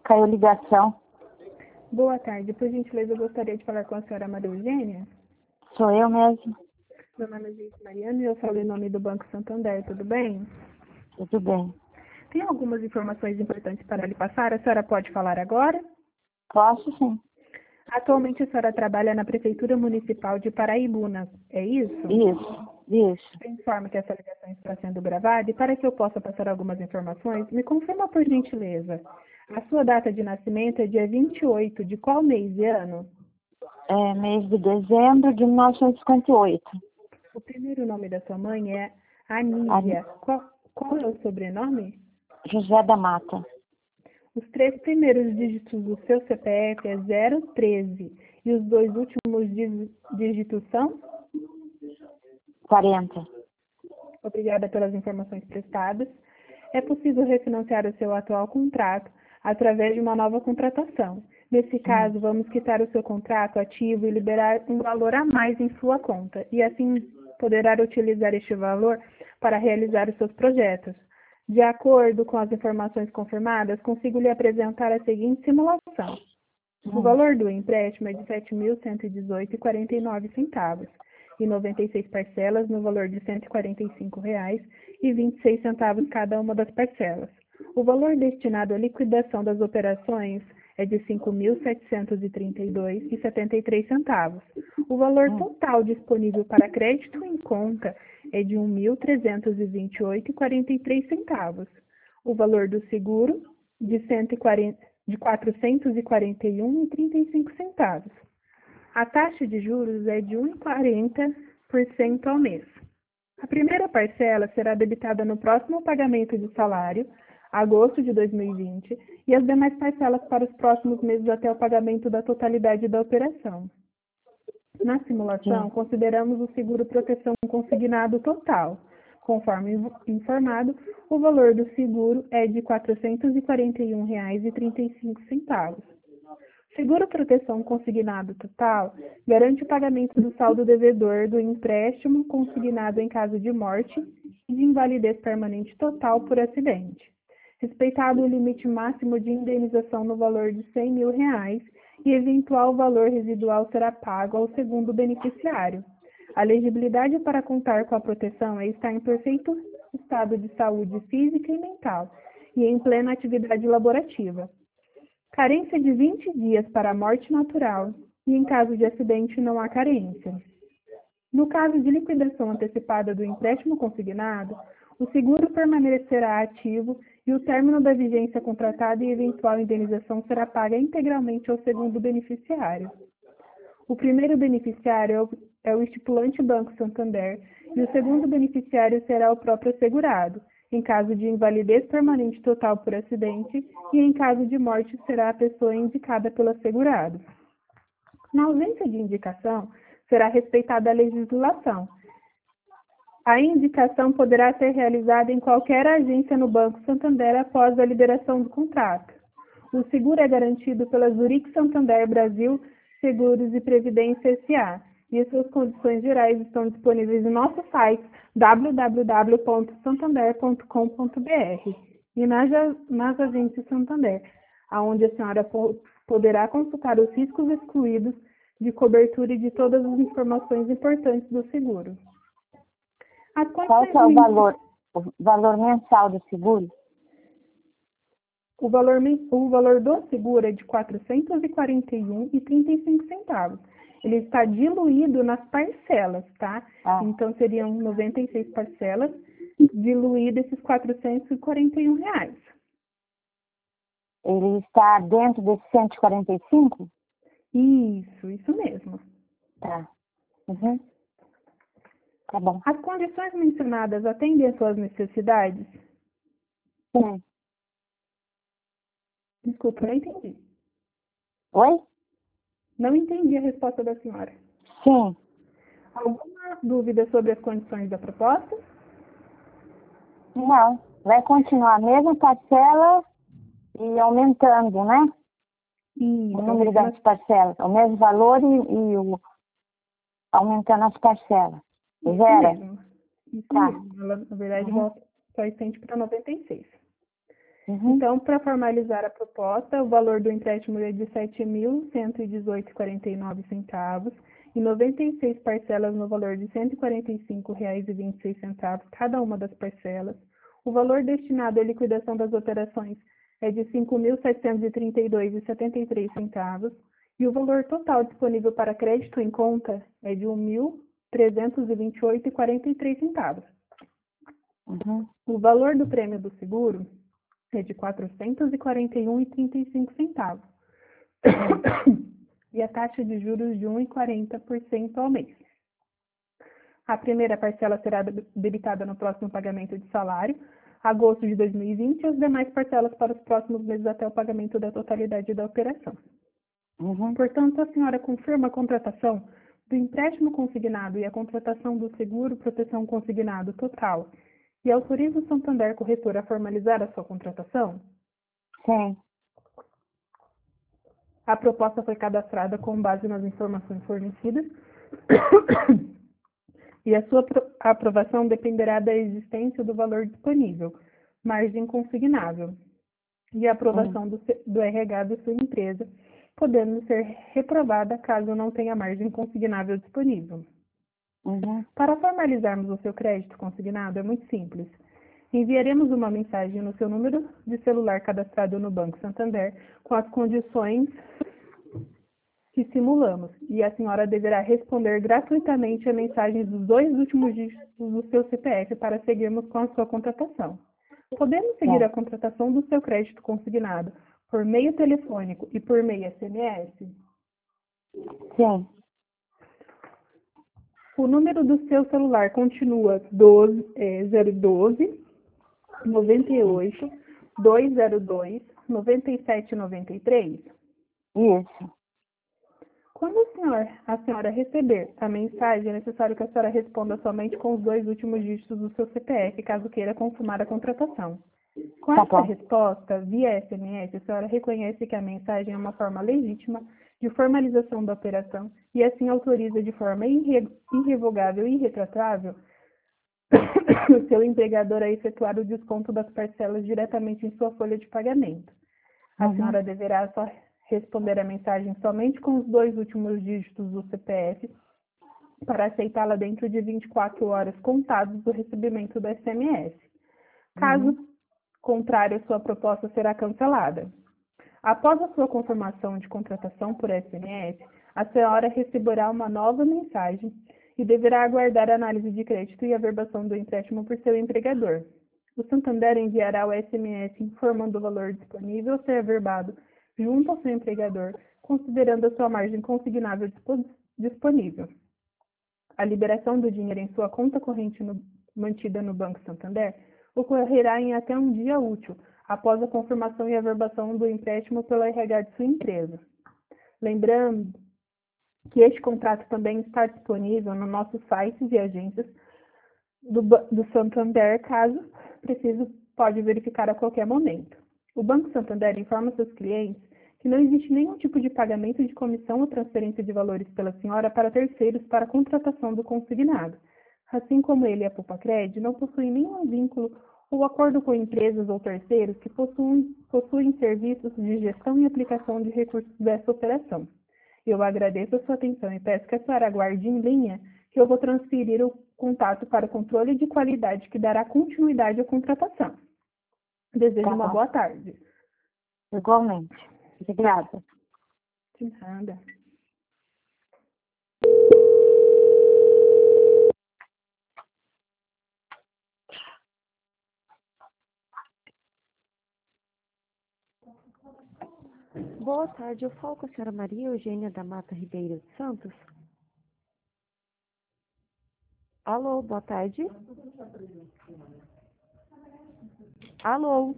Caiu ligação. Boa tarde. Por gentileza, eu gostaria de falar com a senhora Maria Eugênia. Sou eu mesmo. Meu nome é Geice Mariana e eu falo em nome do Banco Santander, tudo bem? Tudo bem. Tem algumas informações importantes para lhe passar. A senhora pode falar agora? Posso sim. Atualmente a senhora trabalha na Prefeitura Municipal de Paraibuna, é isso? Isso. Eu informo que essa ligação está sendo gravada e para que eu possa passar algumas informações, me confirma por gentileza. A sua data de nascimento é dia 28 de qual mês e ano? É mês de dezembro de 1958. O primeiro nome da sua mãe é Anísia. Qual é o sobrenome? José da Mata. Os 3 primeiros dígitos do seu CPF é 013 e os 2 últimos dígitos são? 40. Obrigada pelas informações prestadas. É possível refinanciar o seu atual contrato através de uma nova contratação. Nesse caso, vamos quitar o seu contrato ativo e liberar um valor a mais em sua conta, e assim poderá utilizar este valor para realizar os seus projetos. De acordo com as informações confirmadas, consigo lhe apresentar a seguinte simulação. O valor do empréstimo é de R$ 7.118,49 e 96 parcelas no valor de R$ 145,26 cada uma das parcelas. O valor destinado à liquidação das operações é de R$ 5.732,73. O valor total disponível para crédito em conta é de R$ 1.328,43. O valor do seguro de R$ 441,35. A taxa de juros é de 1,40% ao mês. A primeira parcela será debitada no próximo pagamento de salário, agosto de 2020, e as demais parcelas para os próximos meses até o pagamento da totalidade da operação. Na simulação, consideramos o seguro proteção consignado total. Conforme informado, o valor do seguro é de R$ 441,35. Seguro proteção consignado total garante o pagamento do saldo devedor do empréstimo consignado em caso de morte e de invalidez permanente total por acidente. Respeitado o limite máximo de indenização no valor de R$ 100 mil e eventual valor residual será pago ao segundo beneficiário. A elegibilidade para contar com a proteção é estar em perfeito estado de saúde física e mental e em plena atividade laborativa. Carência de 20 dias para a morte natural e em caso de acidente não há carência. No caso de liquidação antecipada do empréstimo consignado, o seguro permanecerá ativo e o término da vigência contratada e eventual indenização será paga integralmente ao segundo beneficiário. O primeiro beneficiário é o estipulante Banco Santander e o segundo beneficiário será o próprio assegurado, em caso de invalidez permanente total por acidente e em caso de morte será a pessoa indicada pelo assegurado. Na ausência de indicação, será respeitada a legislação. A indicação poderá ser realizada em qualquer agência no Banco Santander após a liberação do contrato. O seguro é garantido pela Zurich Santander Brasil Seguros e Previdência S.A. e suas condições gerais estão disponíveis no nosso site www.santander.com.br e nas agências Santander, onde a senhora poderá consultar os riscos excluídos de cobertura e de todas as informações importantes do seguro. Qual é o valor mensal do seguro? O valor do seguro é de R$ 441,35. Ele está diluído nas parcelas, tá? Então, seriam 96 parcelas, diluído esses R$ 441. Ele está dentro desses 145? Isso mesmo. Tá. Tá bom. As condições mencionadas atendem às suas necessidades? Sim. Desculpa, não entendi. Oi? Não entendi a resposta da senhora. Sim. Alguma dúvida sobre as condições da proposta? Não. Vai continuar a mesma parcela e aumentando, né? Isso. O número das parcelas. O mesmo valor aumentando as parcelas. Zero. Isso mesmo. Ela, na verdade, só estende para 96. Então, para formalizar a proposta, o valor do empréstimo é de R$ 7.118,49 e 96 parcelas no valor de R$ 145,26, cada uma das parcelas. O valor destinado à liquidação das operações é de R$ 5.732,73 e o valor total disponível para crédito em conta é de R$ 1.328,43. O valor do prêmio do seguro é de R$ 441,35 e a taxa de juros de 1,40% ao mês. A primeira parcela será debitada no próximo pagamento de salário, agosto de 2020, e as demais parcelas para os próximos meses até o pagamento da totalidade da operação. Portanto, a senhora confirma a contratação do empréstimo consignado e a contratação do seguro proteção consignado total e autoriza o Santander Corretora a formalizar a sua contratação? Sim. A proposta foi cadastrada com base nas informações fornecidas e a sua aprovação dependerá da existência do valor disponível, margem consignável, e a aprovação do RH da sua empresa, podendo ser reprovada caso não tenha margem consignável disponível. Para formalizarmos o seu crédito consignado é muito simples. Enviaremos uma mensagem no seu número de celular cadastrado no Banco Santander com as condições que simulamos, e a senhora deverá responder gratuitamente a mensagens dos 2 últimos dígitos do seu CPF para seguirmos com a sua contratação. Podemos seguir a contratação do seu crédito consignado por meio telefônico e por meio SMS? Sim. O número do seu celular continua 012 98 202 9793? Isso. Quando a senhora receber a mensagem, é necessário que a senhora responda somente com os 2 últimos dígitos do seu CPF, caso queira confirmar a contratação. Com essa resposta, via SMS, a senhora reconhece que a mensagem é uma forma legítima de formalização da operação e assim autoriza de forma irrevogável e irretratável o seu empregador a efetuar o desconto das parcelas diretamente em sua folha de pagamento. A senhora deverá só responder a mensagem somente com os 2 últimos dígitos do CPF para aceitá-la dentro de 24 horas contados do recebimento do SMS. Caso contrário, sua proposta será cancelada. Após a sua confirmação de contratação por SMS, a senhora receberá uma nova mensagem e deverá aguardar a análise de crédito e averbação do empréstimo por seu empregador. O Santander enviará o SMS informando o valor disponível a ser averbado junto ao seu empregador, considerando a sua margem consignável disponível. A liberação do dinheiro em sua conta corrente mantida no Banco Santander ocorrerá em até um dia útil, após a confirmação e averbação do empréstimo pela RH de sua empresa. Lembrando que este contrato também está disponível no nosso site e agências do Santander, caso precise, pode verificar a qualquer momento. O Banco Santander informa seus clientes que não existe nenhum tipo de pagamento de comissão ou transferência de valores pela senhora para terceiros para a contratação do consignado. Assim como ele e a Pupacred não possuem nenhum vínculo ou acordo com empresas ou terceiros que possuem serviços de gestão e aplicação de recursos dessa operação. Eu agradeço a sua atenção e peço que a senhora aguarde em linha que eu vou transferir o contato para o controle de qualidade que dará continuidade à contratação. Desejo uma boa tarde. Igualmente. Obrigada. De nada. Boa tarde, eu falo com a senhora Maria Eugênia da Mata Ribeiro de Santos. Alô, boa tarde. Alô.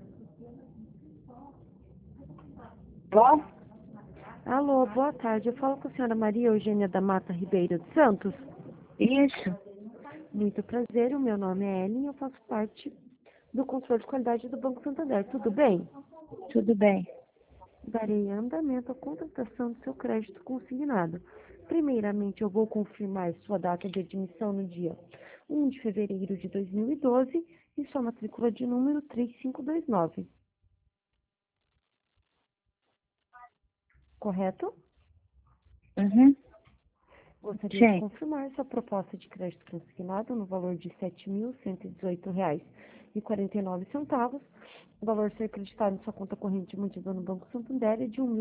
Bom? Alô, boa tarde, eu falo com a senhora Maria Eugênia da Mata Ribeiro de Santos. Isso. Muito prazer, o meu nome é Ellen e eu faço parte do controle de qualidade do Banco Santander. Tudo bem? Tudo bem. Darei andamento à contratação do seu crédito consignado. Primeiramente, eu vou confirmar sua data de admissão no dia 1 de fevereiro de 2012 e sua matrícula de número 3529. correto? Uhum. Gostaria Sim. de confirmar sua proposta de crédito consignado no valor de R$ 7.118,49. O valor a ser acreditado em sua conta corrente mantida no Banco Santander é de R$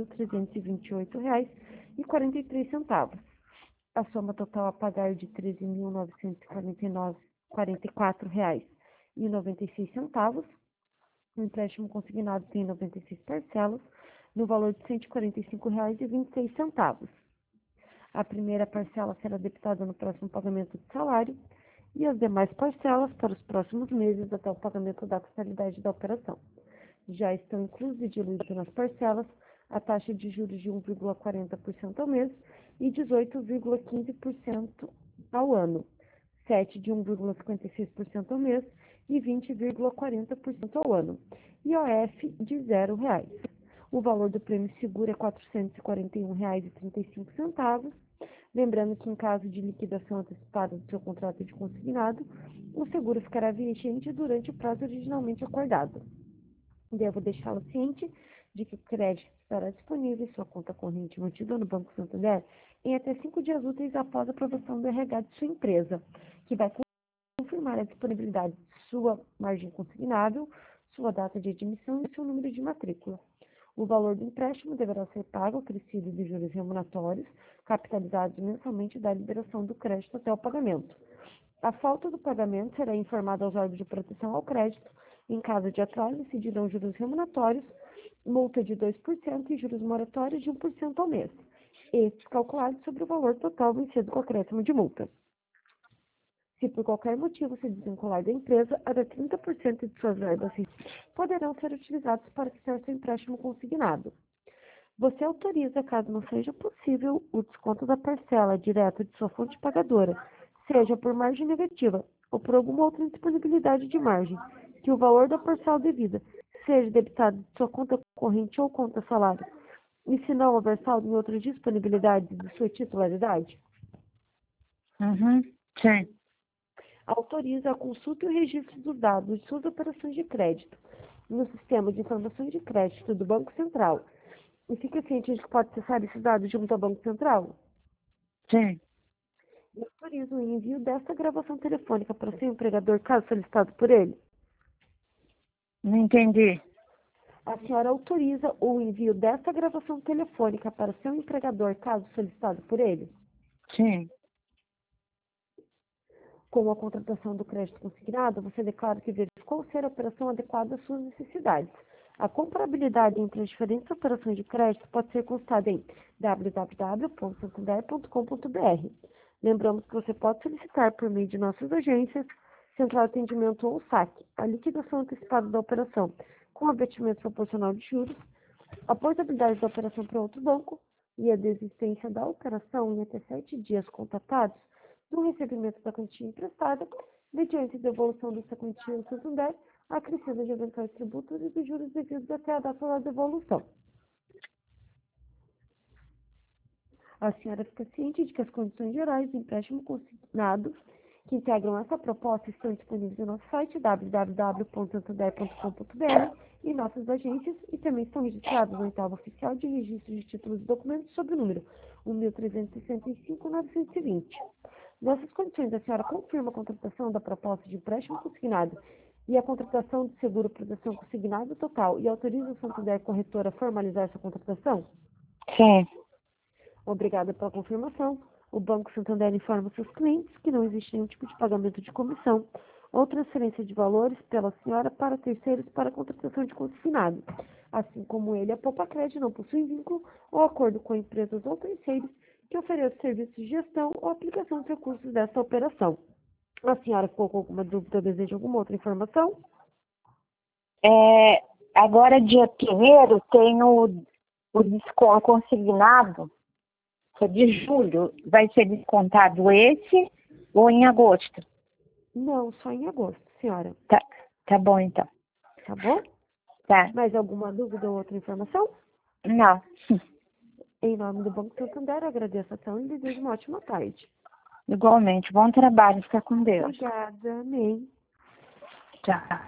1.328,43. A soma total a pagar de R$ 13.944,96. O empréstimo consignado tem 96 parcelas, no valor de R$ 145,26. A primeira parcela será debitada no próximo pagamento de salário e as demais parcelas para os próximos meses até o pagamento da totalidade da operação. Já estão inclusos e diluídos nas parcelas a taxa de juros de 1,40% ao mês e 18,15% ao ano, 7 de 1,56% ao mês e 20,40% ao ano, e OF de R$ 0. O valor do prêmio seguro é R$ 441,35. Lembrando que, em caso de liquidação antecipada do seu contrato de consignado, o seguro ficará vigente durante o prazo originalmente acordado. Devo deixá-lo ciente de que o crédito estará disponível em sua conta corrente mantida no Banco Santander em até 5 dias úteis após a aprovação do RH de sua empresa, que vai confirmar a disponibilidade de sua margem consignável, sua data de admissão e seu número de matrícula. O valor do empréstimo deverá ser pago acrescido de juros remuneratórios, capitalizados mensalmente da liberação do crédito até o pagamento. A falta do pagamento será informada aos órgãos de proteção ao crédito. Em caso de atraso, incidirão juros remuneratórios, multa de 2% e juros moratórios de 1% ao mês, estes calculados sobre o valor total vencido com acréscimo de multa. Se por qualquer motivo se desvincular da empresa, até 30% de suas verbas poderão ser utilizados para quitar seu empréstimo consignado. Você autoriza, caso não seja possível, o desconto da parcela direto de sua fonte pagadora, seja por margem negativa ou por alguma outra indisponibilidade de margem, que o valor da parcela devida seja debitado de sua conta corrente ou conta salário, e se não houver saldo em outras disponibilidades de sua titularidade. Uhum. Sim. Autoriza a consulta e o registro dos dados de suas operações de crédito no sistema de informações de crédito do Banco Central. E fica ciente de que pode acessar esses dados junto ao Banco Central. Sim. E autoriza o envio desta gravação telefônica para o seu empregador, caso solicitado por ele. Não entendi. A senhora autoriza o envio desta gravação telefônica para o seu empregador, caso solicitado por ele. Sim. Com a contratação do crédito consignado, você declara que verificou ser a operação adequada às suas necessidades. A comparabilidade entre as diferentes operações de crédito pode ser consultada em www.santander.com.br. Lembramos que você pode solicitar por meio de nossas agências, Central de Atendimento ou SAC, a liquidação antecipada da operação com abatimento proporcional de juros, a portabilidade da operação para outro banco e a desistência da operação em até 7 dias contatados do recebimento da quantia emprestada, mediante devolução dessa quantia ao Santander, acrescida de eventuais tributos e dos juros devidos até a data da devolução. A senhora fica ciente de que as condições gerais do empréstimo consignado que integram essa proposta estão disponíveis no nosso site www.santander.com.br e nossas agências, e também estão registradas no oitavo oficial de registro de títulos e documentos sob o número 1.365.920. Nessas condições, a senhora confirma a contratação da proposta de empréstimo consignado e a contratação de seguro proteção consignado total e autoriza o Santander Corretora a formalizar essa contratação? Sim. Obrigada pela confirmação. O Banco Santander informa seus clientes que não existe nenhum tipo de pagamento de comissão ou transferência de valores pela senhora para terceiros para a contratação de consignado. Assim como ele, a Poupa-Crédito não possui vínculo ou acordo com empresas ou terceiros que ofereçam serviços de gestão ou aplicação de recursos desta operação. A senhora ficou com alguma dúvida ou deseja alguma outra informação? Agora, dia 1º, tem o desconto consignado, que é de julho. Vai ser descontado esse ou em agosto? Não, só em agosto, senhora. Tá bom, então. Tá bom? Tá. Mais alguma dúvida ou outra informação? Não. Em nome do Banco Santander, agradeço a atenção e desejo uma ótima tarde. Igualmente. Bom trabalho. Fica com Deus. Obrigada. Amém. Tchau.